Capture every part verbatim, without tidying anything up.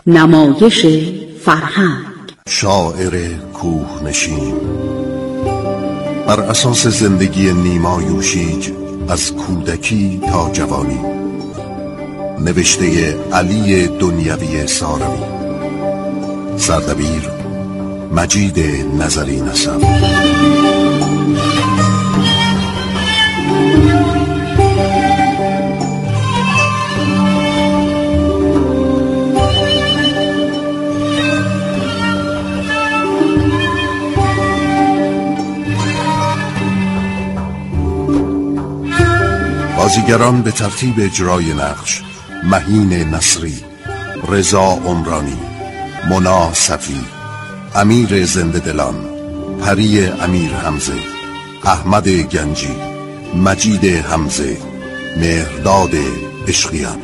نمایش فرهنگ. شاعر کوهنشین بر اساس زندگی نیما یوشیج از کودکی تا جوانی، نوشته علی دنیوی ساروی، سردبیر مجید نظری نسب. بازیگران به ترتیب اجرای نقش: مهین نصری، رضا عمرانی، منا صفی، امیر زنده دلان، پری امیر حمزه، احمد گنجی، مجید حمزه، مهرداد عشقیان.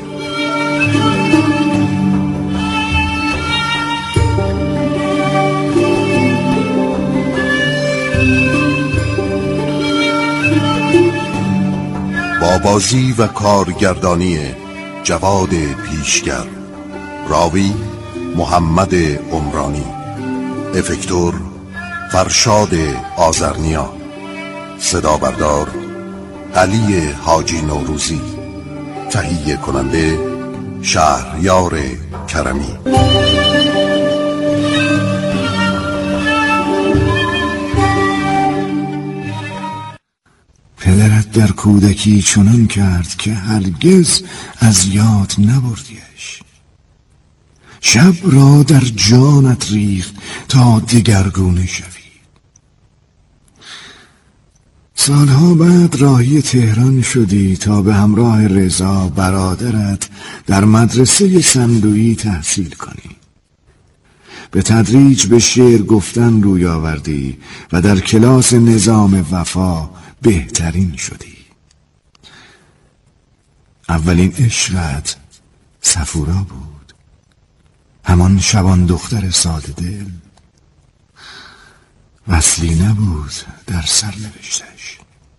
با بازی و کارگردانی جواد پیشگر، راوی محمد عمرانی، افکتور فرشاد آذرنیا، صدا بردار علی حاجی نوروزی، تهیه کننده شهریار کرمی. پدرت در کودکی چنان کرد که هرگز از یاد نبردیش. شب را در جانت ریخت تا دگرگونه شوی. سالها بعد راهی تهران شدی تا به همراه رضا برادرت در مدرسه صندوقی تحصیل کنی. به تدریج به شعر گفتن روی آوردی و در کلاس نظام وفا بهترین شدی. اولین عشقت صفورا بود، همان شبان دختر ساده دل. وصلی نبود در سر نوشتش.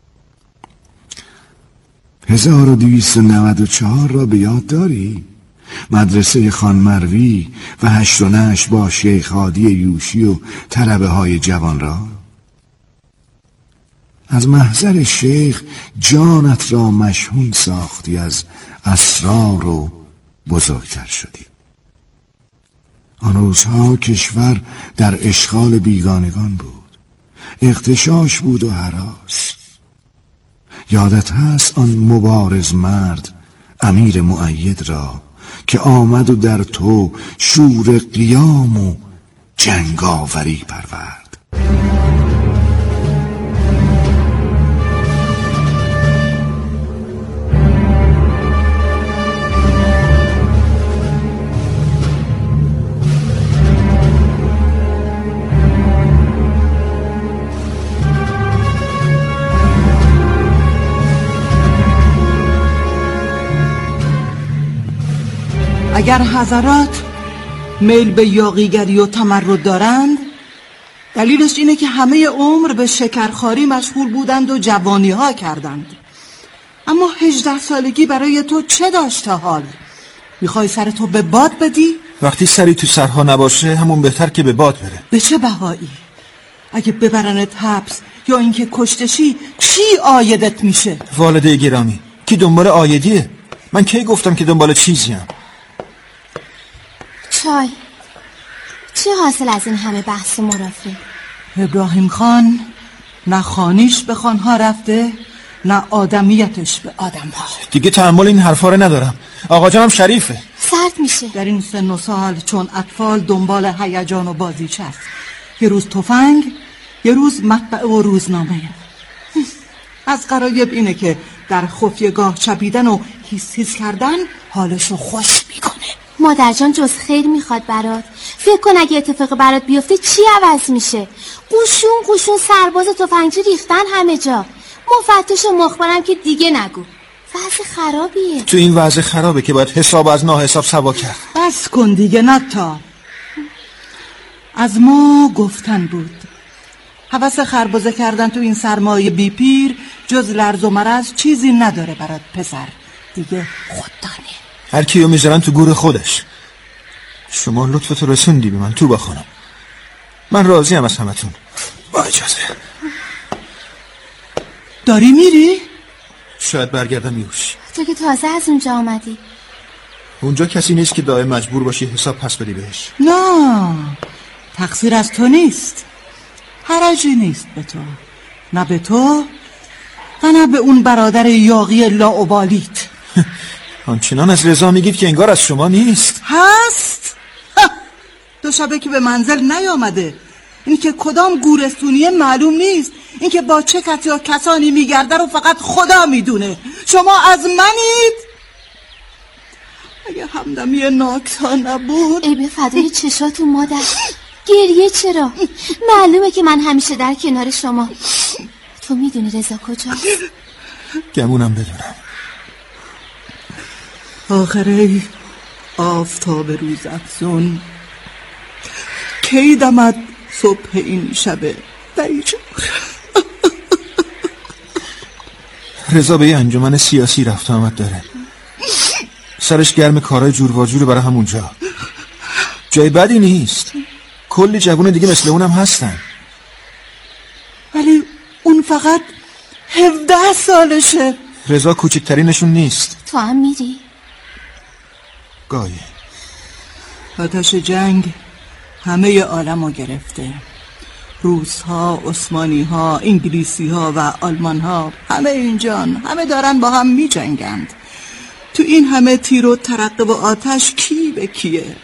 هزار و دویست و نود و چهار را به یاد داری؟ مدرسه خان مروی و هشت و نشت با شیخ هادی یوشی و طلبه های جوان را. از محضر شیخ جانت را مشهون ساختی، از اسرار و بزرگتر شدی. آن روزها کشور در اشغال بیگانگان بود، اغتشاش بود و هراس. یادت هست آن مبارز مرد امیر مؤید را که آمد و در تو شور قیام و جنگاوری پرورد؟ اگر حضرات میل به یاغیگری و تمرد دارند، دلیلش اینه که همه عمر به شکرخواری مشغول بودند و جوانی ها کردند. اما هجده سالگی برای تو چه داشته حال؟ میخوای سر تو به باد بدی؟ وقتی سری تو سرها نباشه همون بهتر که به باد بره. به چه بهایی؟ اگه ببرنت حبس یا اینکه کشتشی چی آیدت میشه؟ والده گرامی، کی دنبال آیدیه؟ من کی گفتم که دنبال چیزیم؟ چای چه حاصل از این همه بحث و مرافعه؟ ابراهیم خان نه خانیش به خانها رفته، نه آدمیتش به آدم ها. دیگه تحمل این حرفا رو ندارم. آقا جانم شریفه. سرد میشه. در این سن و سال چون اطفال دنبال هیجان و بازیچه است. یه روز تفنگ، یه روز مطبعه و روزنامه. از غرایب اینه که در خفیه‌گاه چپیدن و هیس هیس کردن حالشو خوش میکنه. مادر جان جز خیر میخواد برات. فکر کن اگه اتفاق برات بیفته چی عوض میشه؟ قوشون قوشون سرباز تفنگچی ریختن همه جا. مفتش و مخبرم که دیگه نگو. وضع خرابیه. تو این وضع خرابه که باید حساب از ناحساب سوا کرد. بس کن دیگه نتا. از ما گفتن بود هوس خربزه کردن تو این سرمایه بی پیر جز لرز و مرز چیزی نداره برات پسر. دیگه خوددانه. هر کیو میذارن تو گور خودش. شما لطفتو رسوندی به من توبا خانم. من راضی ام از همتون. با اجازه. داری میری؟ شاید برگردم یوش. تو که تازه از اونجا آمدی. اونجا کسی نیست که دائم مجبور باشی حساب پس بدی بهش. نه، تقصیر از تو نیست. حرجی نیست به تو، نه به تو و نه به اون برادر یاغی لاابالیت. آنچنان از رضا میگید که انگار از شما نیست. هست. دو شبه که به منزل نیامده. این که کدام گورستونیه معلوم نیست. این که با چه کسی یا کسانی میگرده رو فقط خدا میدونه. شما از منید؟ اگه همدمی ناکسا نبود. ای به فدای چشاتون مادر، گریه چرا؟ معلومه که من همیشه در کنار شما. تو میدونی رضا کجاست؟ گمونم بدونم. آخره آفتاب روز افزون کی دمد صبح این شبه دریچه. رضا به یه انجمن سیاسی رفت آمد داره. سرش گرم کارهای جور و جور برای همونجا. جای بدی نیست. کلی جوون دیگه مثل اونم هستن. ولی اون فقط هفده سالشه. رضا کوچکترینشون نیست. تو هم میری؟ گاهی. آتش جنگ همه عالمو گرفته. روس ها، عثمانی ها، انگلیسی ها و آلمان ها، همه اینجان، همه دارن با هم می جنگند. تو این همه تیر و ترقه و آتش کی به کیه؟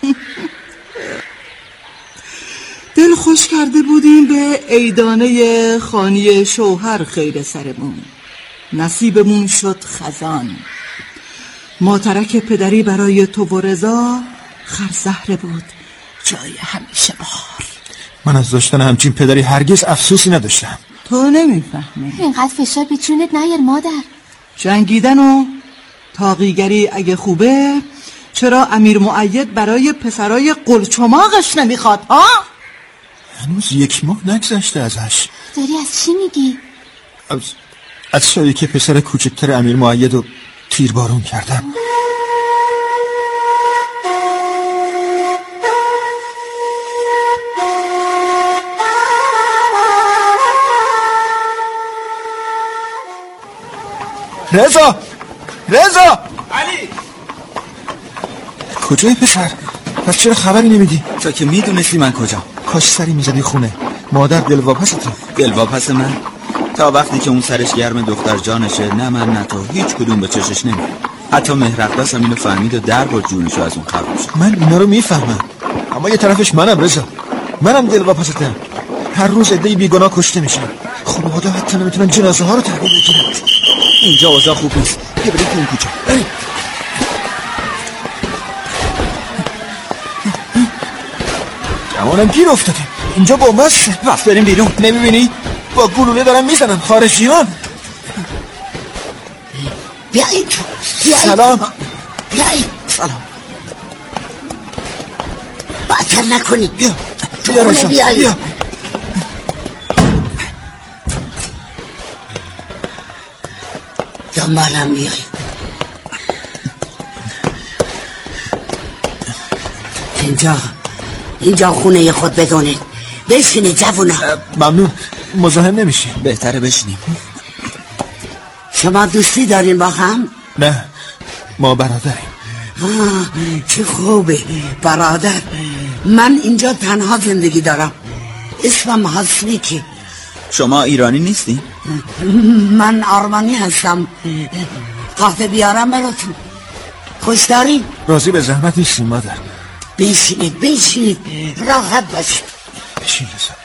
دل خوش کرده بودیم به عیدانه خانی شوهر خیر سرمون. نصیبمون شد خزان. ماترک پدری برای تو و رضا خرزهره بود، جای همیشه بهار. من از داشتن همچین پدری هرگز افسوسی نداشتم. تو نمیفهمی. اینقدر فشار به جونت نیار مادر. جنگیدن و تاقیگری اگه خوبه، چرا امیر مؤید برای پسرای قلچماغش نمیخواد ها؟ هنوز یک ماه نگذشته ازش. داری از چی میگی؟ از از شایی که پسر کوچکتر امیر مؤید رو تیربارون کردم. رضا! رضا! علی! کجای پسر؟ پس چرا خبری نمیدی؟ تو که میدونستی من کجا. کاش سری میزدی خونه. مادر دلواپسته. دلواپس من؟ تا وقتی که اون سرش گرم دختر جانشه، نه من نه تو هیچ کدوم به چشش نمیاد. حتی مهرقدس هم اینو فهمید و در بار جونشو از اون خبر شد. من اینا رو میفهمم، اما یه طرفش منم رضا. منم دلواپستم. هر روز عده‌ای بیگناه کشته میشن. خانواده حتی نمیتونن جنازه ها رو تحویل بگیرن. اینجا اوضاع خوب نیست. بیا بریم تو اون کوچه. بریم. جوانم گیر افتادیم. اینجا بنبسته. رفت بریم بیرون. نمیبینی؟ با گلوله دارن میزنن خارجیان. بیایید بیایید سلام. بیایید. سلام. باطر نکنید. بیا بیا رسا بیا. دنبالم بیایید. اینجا اینجا خونه خود بدونید. بشینید جوونا. ممنون. مزاحم نمیشی؟ بهتره بشینیم. شما دوستی دارین با هم؟ نه، ما برادریم. آه، چه خوبه برادر. من اینجا تنها زندگی دارم. اسمم حسنیکی. شما ایرانی نیستی؟ من آرمانی هستم. قهوه بیارم براتون. خوش دارین؟ راضی به زحمت نیستیم مادر. بشینید بشینید راحت باشید. بشین رضا.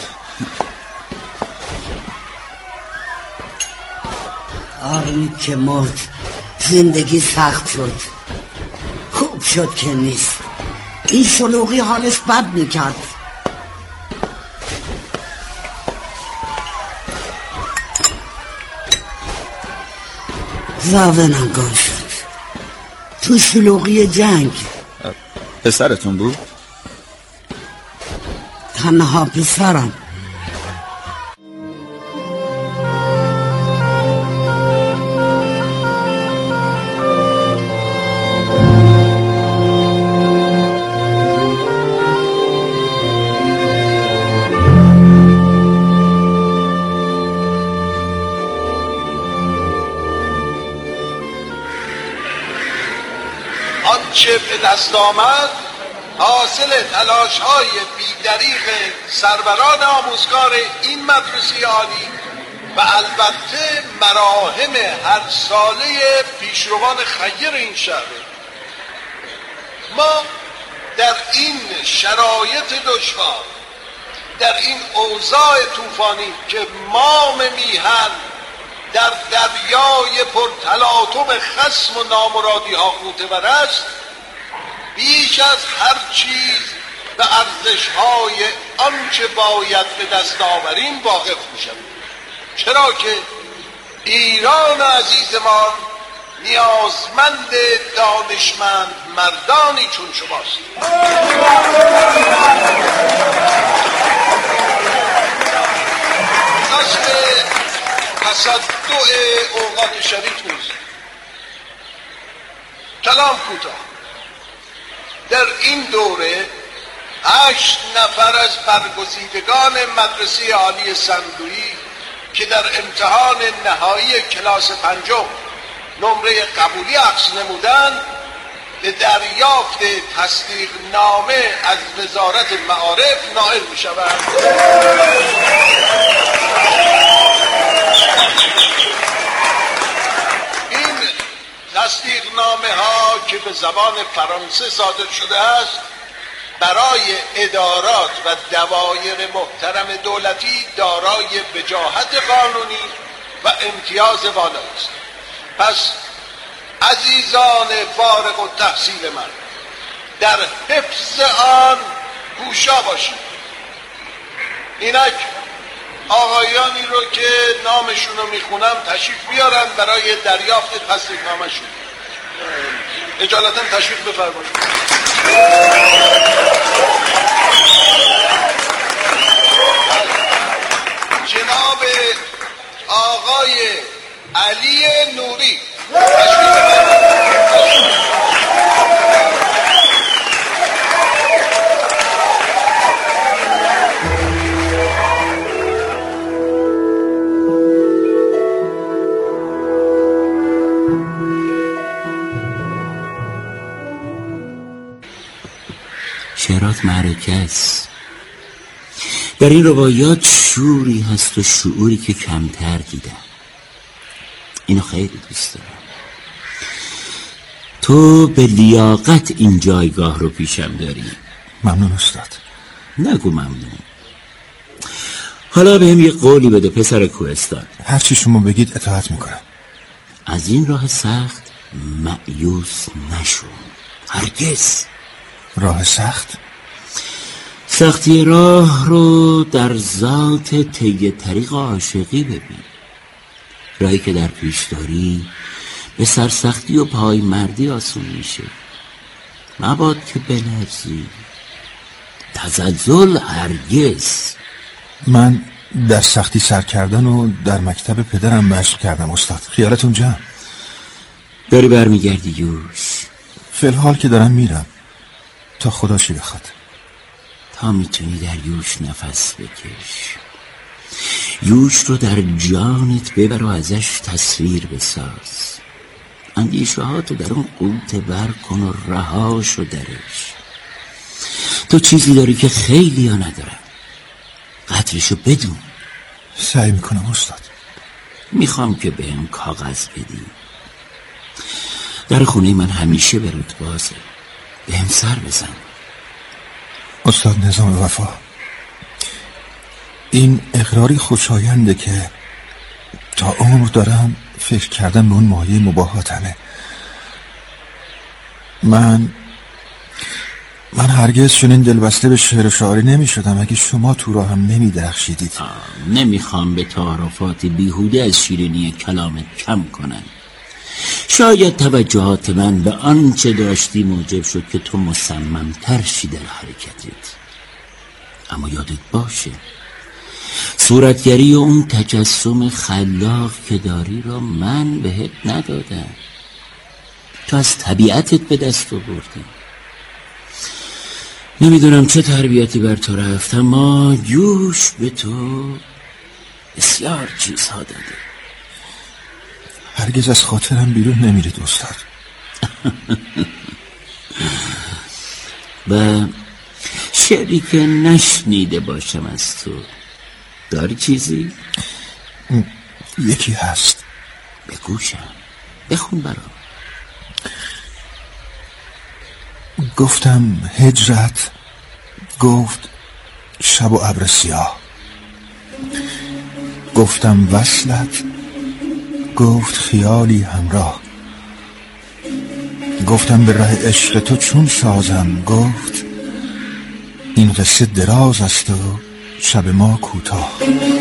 آرمی که مرد زندگی سخت شد. خوب شد که نیست. این شلوغی حالش بد میکرد. زاونم گم شد تو شلوغی جنگ. پسرتون بود؟ تنها پسرم. دست آمد حاصل تلاش های بی‌دریغ سروران آموزگار این مدرسه عالی و البته مراهم هر ساله پیشروان خیر این شهر. ما در این شرایط دشوار، در این اوضاع طوفانی که مام میهن در دریای پرتلاطم خصم و نامرادی ها غوطه‌ور است، بیش از هر چیز به ارزش‌های آنچه باید به دست آوریم واقف میشم، چرا که ایران عزیزمان نیازمند دانشمند مردانی چون شماست. قصد تصدع اوقات شریف نیست. کلام کوتاه. در این دوره هشت نفر از برگزیدگان مدرسه عالی سندویی که در امتحان نهایی کلاس پنجم نمره قبولی اخذ نمودند به دریافت تصدیق نامه از وزارت معارف نائل می شوند. این تصدیق نامه ها که به زبان فرانسه صادر شده است برای ادارات و دوایر محترم دولتی دارای وجاهت قانونی و امتیاز والا است. پس عزیزان فارغ التحصیل من، در حفظ آن گوشا باشید. اینک آقایانی رو که نامشون رو میخونم تشریف بیارن برای دریافت تصدیق نامشون. اجالتا تشریف بفرمایید. جناب آقای علی نوری شعرات معرکه است. در این روایات شوری هست و شعوری که کمتر دیدم. اینو خیلی دوست دارم. تو به لیاقت این جایگاه رو پیشم داری. ممنون استاد. نگو ممنون. حالا بهم یه قولی بده پسر کوهستان. هر چی شما بگید اطاعت میکنم. از این راه سخت مایوس نشو. هرگز. راه سخت؟ سختی راه رو در ذات طی طریق عاشقی ببین. راهی که در پیش داری به سرسختی و پای مردی آسون میشه. مباد که بلرزی. تزلزل هرگز. من در سختی سر کردن و در مکتب پدرم مشق کردم استاد. خیالتون جمع. داری برمیگردی یوش؟ فی الحال که دارم میرم تا خدا چی بخواد. تا میتونی در یوش نفس بکش. یوش رو در جانت ببر و ازش تصویر بساز. اندیشه هاتو در اون قوطه بر کن و رهاشو درش. تو چیزی داری که خیلی ها ندارن. قدرشو بدون. سعی میکنم استاد. میخوام که بهم کاغذ بدی. در خونه من همیشه به روت بازه. بهم سر بزن. استاد نظام وفا، این اقراری خوشاینده که تا عمر دارم فکر کردم به اون مایه مباهاتمه. من من هرگز چنین دلبسته به شعر و شاعری نمی شدم اگه شما تو راهم نمی درخشیدید. نمیخوام به تعارفات بیهوده از شیرینی کلامت کم کنم. شاید توجهات من به آنچه داشتی موجب شد که تو مصمم‌تر شی در حرکتت. اما یادت باشه صورتگری و اون تجسم خلاق که داری را من بهت ندادم. تو از طبیعتت به دست آوردی. نمیدونم چه تربیتی بر تو رفت، اما یوش به تو بسیار چیزها داده. هرگز از خاطرم بیرون نمیرید استاد. و شعری که نشنیده باشم از تو. داری چیزی؟ یکی هست. به گوشم بخون برام. گفتم هجرت، گفت شب و ابر سیاه. گفتم وصلت، گفت خیالی همراه. گفتم به ره عشق تو چون سازم، گفت این قصه دراز است و شب ما کوتاه.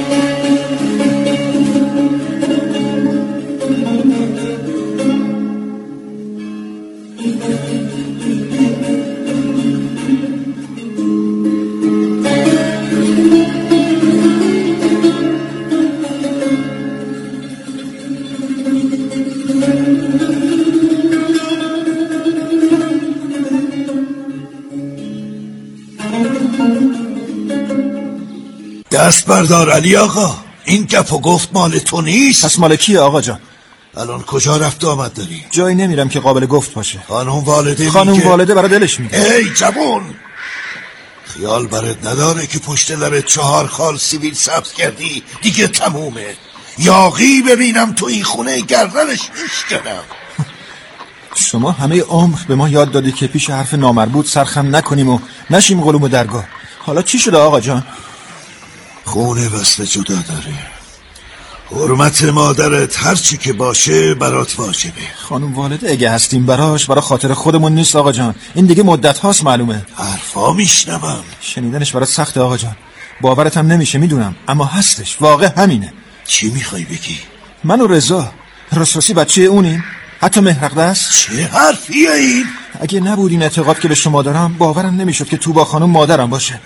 دست بردار علی آقا، این گپ و گفت مال تو نیست. پس مال کیه آقا جان؟ الان کجا رفت آمد داری؟ جایی نمیرم که قابل گفت باشه. خانم والده خانم میگه... والده برای دلش میگه. ای جوان، خیال برات نداره که پشت لبت چهار خال سیبیل سبز کردی دیگه تمومه؟ یاغی ببینم تو این خونه گردنش میشکنم. شما همه عمر به ما یاد دادی که پیش حرف نامربوط سرخم نکنیم و نشیم قلوم درگاه. حالا چی شده آقا جان؟ خونه وصل جدا داره. حرمت مادرت هر چی که باشه برات واجبه. خانم والده اگه هستیم براش، برا خاطر خودمون نیست آقا جان. این دیگه مدت هاست معلومه. حرفا میشنوم. شنیدنش برات سخته آقا جان. باورت هم نمیشه میدونم، اما هستش. واقع همینه. چی میخوای بگی؟ من و رضا راستی بچه اونیم؟ حتی مهرقدست؟ چه حرفیه این؟ اگه نبود این اعتقاد که به شما دارم، باورم نمیشد که توبا خانم مادرم باشه.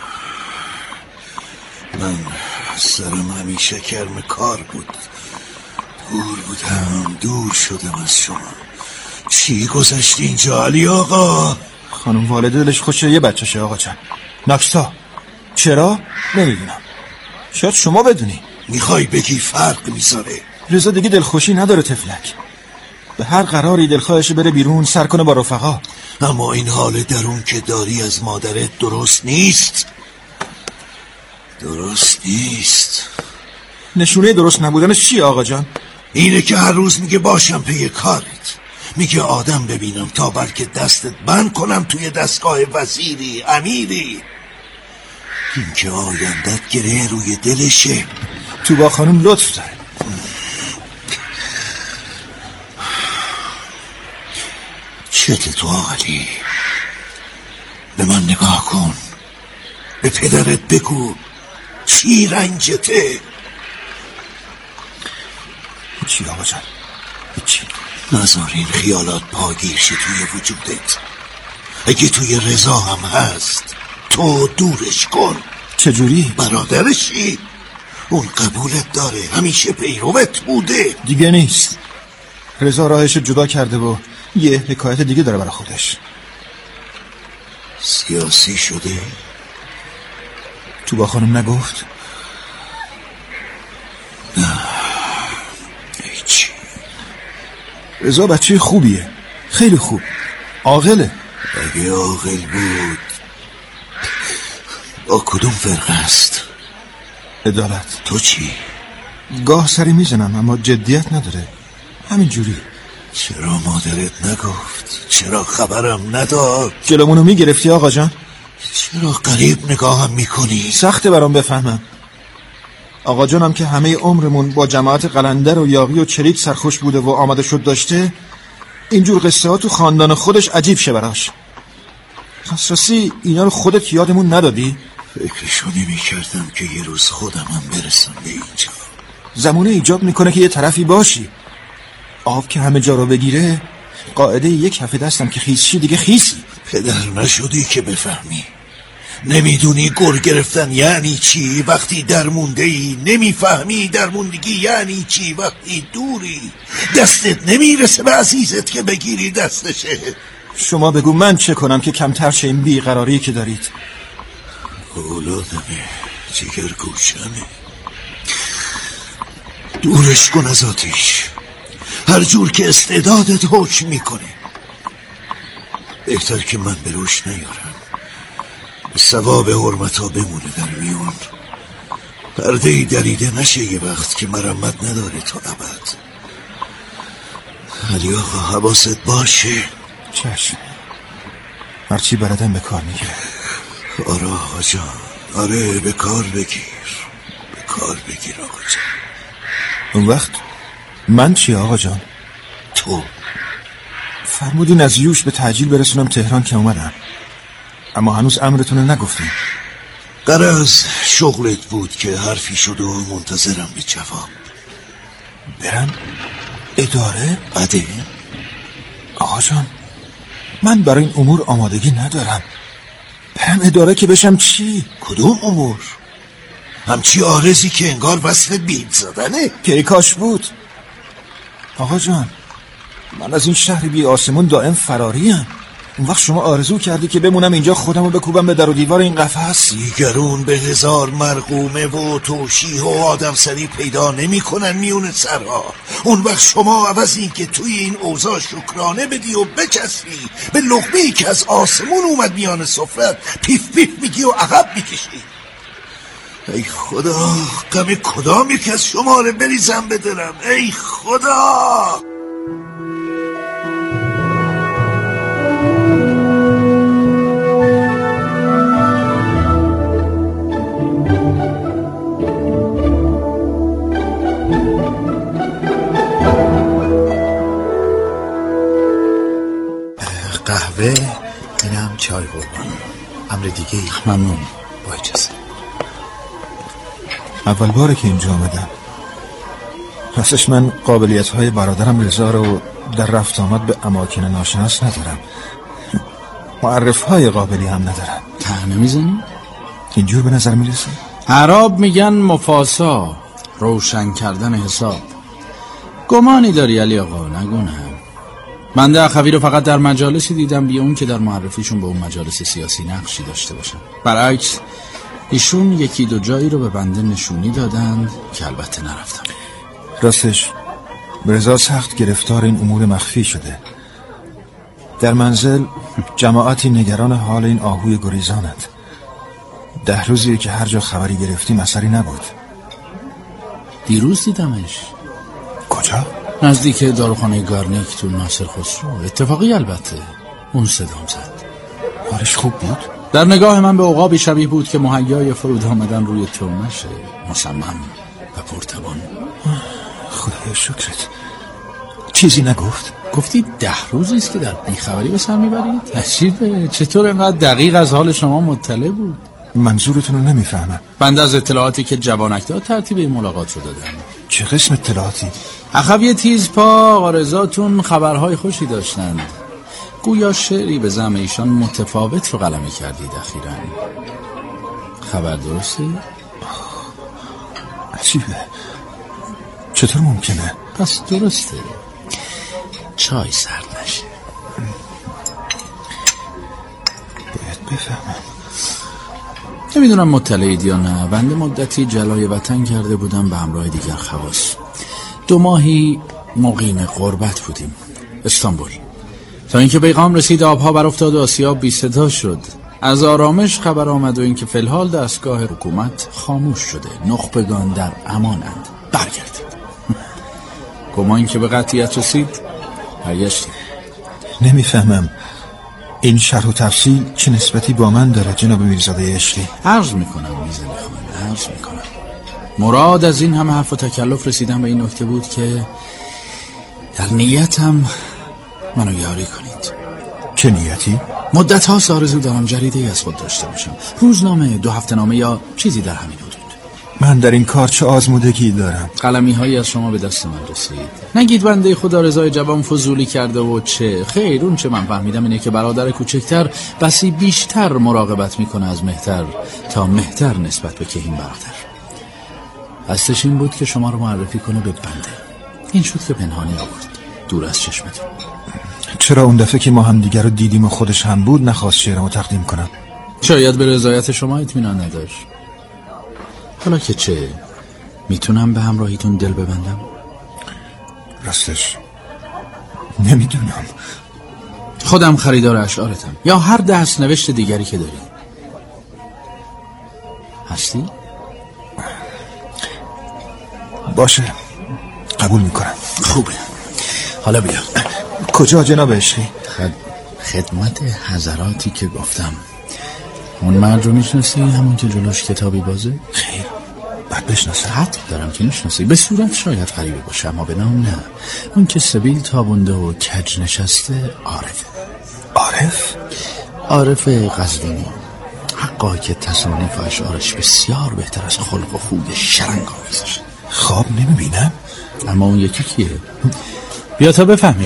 من سرم همیشه گرم کار بود. دور بودم، دور شدم از شما. چی گذشت اینجا علی آقا؟ خانم والده دلش خوشه یه بچه‌شه آقا جان. ناکستا. چرا؟ نمیدونم. شاید شما بدونی. میخوای بگی فرق میذاره؟ رضا دیگه دلخوشی نداره تفلک. به هر قراری دلخواهش بره بیرون سر کنه با رفقا. اما این حال درون که داری از مادرت درست نیست. درست نیست. نشونه درست نبودنش چیه آقا جان؟ اینه که هر روز میگه باشم پی کارت. میگه آدم ببینم تا بلکه دستت بند کنم توی دستگاه وزیری امیری. این که آیندت گره روی دلشه. تو با خانم لطف داره. چته تو آقلی؟ به من نگاه کن. به پدرت بگو چی رنجته؟ چی آقا جان؟ چی؟ نذار این خیالات پاگیر شه توی وجودت. اگه توی رضا هم هست تو دورش کن. چجوری؟ برادرشی؟ اون قبولت داره، همیشه پیروت بوده. دیگه نیست. رضا راهش جدا کرده و یه حکایت دیگه داره برای خودش. سیاسی شده؟ تو با خانم نگفت؟ نه هیچی. رضا بچه خوبیه، خیلی خوب، عاقله. اگه عاقل بود با کدوم فرقه است؟ عدالت. تو چی؟ گاه سری میزنم اما جدیت نداره، همین جوری. چرا مادرت نگفت؟ چرا خبرم نداد؟ جلومونو میگرفتی آقا جان؟ چرا قریب نگاهم میکنی؟ سخته برام بفهمم. آقا جانم که همه عمرمون با جماعت قلندر و یاغی و چریک سرخوش بوده و آماده شد داشته، اینجور قصه ها تو خاندان خودش عجیب شه براش. خاصرسی اینا رو خودت یادمون ندادی؟ فکرشو نمی کردم که یه روز خودمم برسم به اینجا. زمونه ایجاب میکنه که یه طرفی باشی. آب که همه جا رو بگیره، قاعده یک هفته دستم که خیسی دیگه خیسی. پدر نشدی که بفهمی. نمیدونی گر گرفتن یعنی چی وقتی درمونده ای. نمیفهمی درموندگی یعنی چی وقتی دوری. دستت نمیرسه به عزیزت که بگیری دستشه. شما بگو من چه کنم که کمتر شه این بیقراری که دارید. اولادمه، جگر گوشنه. دورش کن از آتیش، هر جور که استعدادت حکم میکنه. بهتر که من به روش نیارم. ثواب حرمتا بمونه در میون. پرده‌ای دریده نشه یه وقت که مرمت نداره تا ابد. علی آقا حواست باشه. چشم، هرچی بردم به کار میگیره. آره آقا جان، آره به کار بگیر، به کار بگیر آقا جان. اون وقت من چی آقا جان؟ تو فرمودین از یوش به تعجیل برسونم تهران که اومدم، اما هنوز امرتون نگفتیم. غرض شغلت بود که حرفی شد و منتظرم به جواب. برم اداره؟ بده آقا جان، من برای این امور آمادگی ندارم. برم اداره که بشم چی؟ کدوم امور؟ همچی آرزی که انگار وصف بید زدنه. پیکاش بود آقا جان، من از این شهر بی آسمون دائم فراریم. اون وقت شما آرزو کردی که بمونم اینجا خودمو بکوبم به در و دیوار این قفس. دیگرون به هزار مرقومه و توشیح و آدم سری پیدا نمی کنن میون سرها. اون وقت شما عوض این که توی این اوضاع شکرانه بدی و بچسبی به لقمه‌ای که از آسمون اومد میان سفرت، پیف پیف میگی و عقب میکشی. ای خدا، غم کدام یکی از شما رو بریزم به دلم. ای خدا. قهوه، اینم چای قربان. امر دیگه ای؟ ممنون. با اجازه. اول باره که اینجا آمدم. راستش من قابلیت های برادرم رضا رو در رفت آمد به اماکن ناشناس ندارم. معرف های قابلی هم ندارم. طعنه میزنی؟ اینجور به نظر میرسه؟ عرب میگن مفاسا، روشن کردن حساب. گمانی داری علی آقا؟ نگونم. بنده اخوی رو فقط در مجالسی دیدم بی اون که در معرفیشون به اون مجالس سیاسی نقشی داشته باشن. برعکس ایشون یکی دو جایی رو به بنده نشونی دادن که البته نرفتم. راستش رضا سخت گرفتار این امور مخفی شده. در منزل جماعتی نگران حال این آهوی گریزانند. ده روزیه که هر جا خبری گرفتیم اثری نبود. دیروز دیدمش. کجا؟ نزدیک داروخانه گارنیک تو ناصر خسرو. اتفاقی البته. اون صدام زد. حالش خوب بود؟ در نگاه من به عقابی شبیه بود که مهیای فرود آمدن روی تومشه، مصمم و پرتوان. خدای شکرت. چیزی نگفت؟ گفتی ده روزیست که در بیخبری به سر میبرید؟ عجیبه، چطور اینقدر دقیق از حال شما مطلع بود؟ منظورتون رو نمیفهمم. بنده از اطلاعاتی که جوانک داد ترتیب این ملاقات رو دادم. چه قسم اطلاعاتی؟ اخوی تیزپا آرزاتون خبرهای خوشی داشتند. گویا شعری به زعم ایشان متفاوت رو قلمه کردید اخیراً. خبر درسته؟ عجیبه، چطور ممکنه؟ پس درسته. چای سرد نشه. باید بفهمم. نمیدونم مطلعید یا نه، بنده مدتی جلای وطن کرده بودم به همراه دیگر خواص. دو ماهی مقیم غربت بودیم، استانبول، تا اینکه پیغام رسید آبها برافتاد و آسیاب بی صدا شد. از آرامش خبر آمد و اینکه فی الحال دستگاه حکومت خاموش شده، نخبگان در امانند. برگردید. گمان که به قطعیت رسید، برگشتیم. نمیفهمم این شرح و تفصیل چه نسبتی با من داره جناب میرزاده عشقی؟ عرض میکنم میزنی خون، عرض میکنم. مراد از این همه حرف و تکلف رسیدن به این نکته بود که در نیتم منو یاری کنید. چه نیتی؟ مدت هاست آرزو دارم جریده ای از خود داشته باشم، روزنامه، دو هفته نامه یا چیزی در همین حدود. من در این کار چه آزمودگی دارم؟ قلمی هایی از شما به دست من رسید. نگید بنده خدا رضای جوان فضولی کرده و چه خیر. اون چه من فهمیدم اینه که برادر کوچکتر بسی بیشتر مراقبت میکنه از مهتر تا مهتر نسبت به کهین برادر. قصدش این بود که شما رو معرفی کنه به بنده. این شد که پنهانی آورد دور از چشمتون. چرا اون دفعه که ما هم دیگر رو دیدیم و خودش هم بود نخواست شعرمو تقدیم کنم؟ شاید به رضایت شما اطمینان نداشت. حالا که چه، میتونم به همراهیتون دل ببندم؟ راستش نمیدونم. خودم خریدار اشعارتم یا هر دست نوشت دیگری که داری. هستی؟ باشه، قبول میکنم. خوبه. حالا بیا. کجا جناب عشقی؟ خد... خدمت حضراتی که گفتم. اون مرد رو میشناسی؟ همون که جلوش کتابی بازه؟ خیر، بعد بشناسه. حد دارم که میشناسی. به صورت شاید غریبه باشه، اما به نام نه. اون که سبیل تابونده و کج نشسته عارفه. عارف؟ عارف قزوینی. حقا که تصانیف و اشعارش بسیار بهتر از خلق و خوی شرنگ آمیزش. خواب نمیبینم؟ اما اون یکی کیه؟ بیا تا بفهمیم.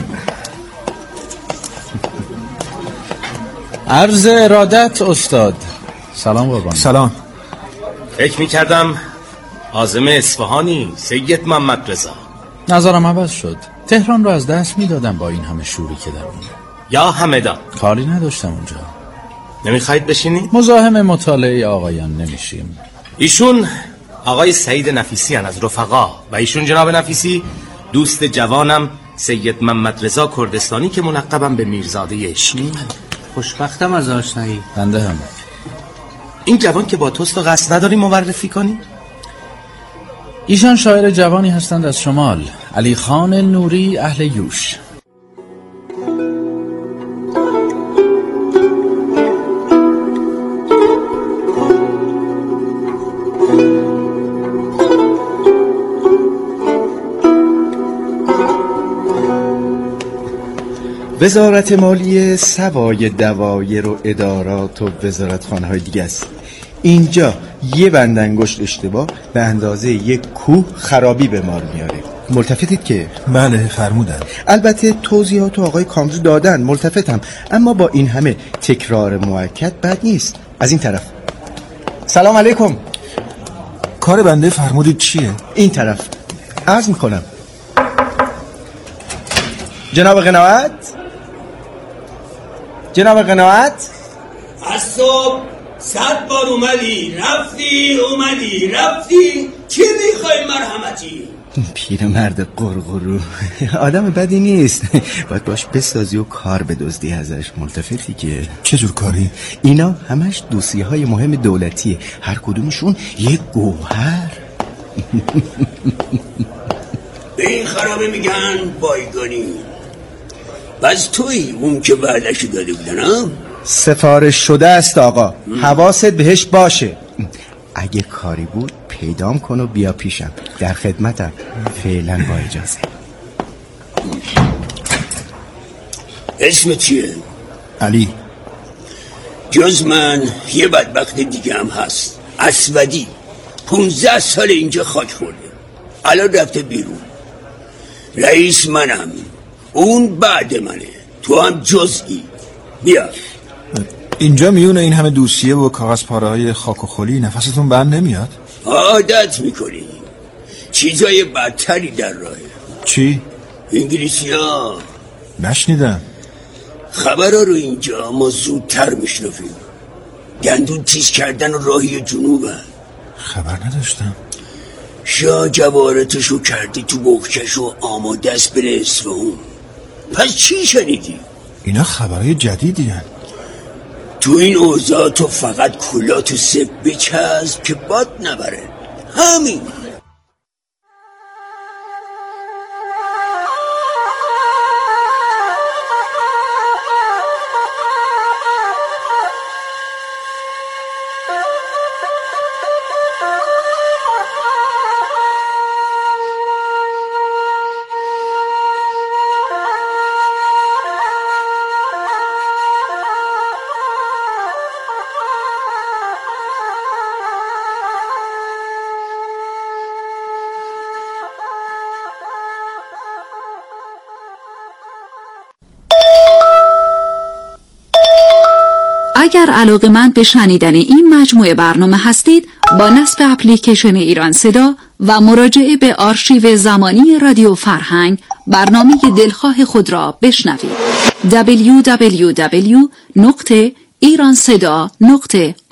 عرض ارادت استاد. سلام قربان. سلام. فکر میکردم عازم اصفهانی سید محمد رضا. نظرم عوض شد. تهران رو از دست میدادم با این همه شوری که در اون. یا همدان. کاری نداشتم اونجا. نمیخواید بشینید؟ مزاحم مطالعه آقایان نمیشیم. ایشون آقای سعید نفیسی هن از رفقا و ایشون جناب نفیسی دوست جوانم سید محمد رضا کردستانی که ملقبم به میرزاده عشقی. خوشبختم از آشنایی. بنده هم. این جوان که با توست و قصد نداری معرفی کنی؟ ایشان شاعر جوانی هستند از شمال، علی خان نوری اهل یوش. وزارت مالیه سوای دوایر و ادارات و وزارتخانه های دیگه است. اینجا یه بند انگشت اشتباه به اندازه یک کوه خرابی به مار میاره. ملتفتید که؟ بله فرمودن. البته توضیحات آقای کامرو دادن، ملتفتم، اما با این همه تکرار موکد بد نیست. از این طرف. سلام علیکم. کار بنده فرمودید چیه؟ این طرف. عرض میکنم جناب قناعت، جناب قناعت، از صبح صد بار اومدی رفتی اومدی رفتی، چی میخوای مرحمتی؟ پیرمرد قرقرو آدم بدی نیست، باید باش بسازی و کار بدزدی ازش. ملتفتی که چه جور کاری؟ اینا همش دوسیه های مهم دولتیه، هر کدومشون یک گوهر. به این خرابه میگن بایگانی. بس توی اون که وعدش داده بودن؟ سفارش شده است آقا، حواست بهش باشه. اگه کاری بود پیدام کن و بیا پیشم، در خدمتم. فعلا با اجازه. اسم چیه؟ علی. جز من یه بدبخت دیگه هم هست، اسودی. پونزده سال اینجا خاک خورده، الان رفته بیرون. رئیس منم، اون بعد منه، تو هم جزئی. بیا. اینجا میونه این همه دوسیه و کاغذ پاره های خاک و خلی نفستون بند نمیاد؟ عادت میکنی، چیزای بدتری در راهه. چی؟ انگلیسی ها. نشنیدم. خبرها رو اینجا ما زودتر میشنفیم. گندون تیز کردن و راهی جنوبه. خبر نداشتم. شاه جوارتشو کردی تو بخچش و آماده است بره اصفهان. پس چی شنیدی؟ اینا خبرهای جدیدی هن. تو این اوضاع تو فقط کلاتو سب بچسب که باد نبره، همین. اگر علاقه‌مند به شنیدن این مجموعه برنامه هستید، با نصب اپلیکیشن ایران صدا و مراجعه به آرشیو زمانی رادیو فرهنگ برنامه دلخواه خود را بشنوید. دبلیو دبلیو دبلیو دات ایران صدا دات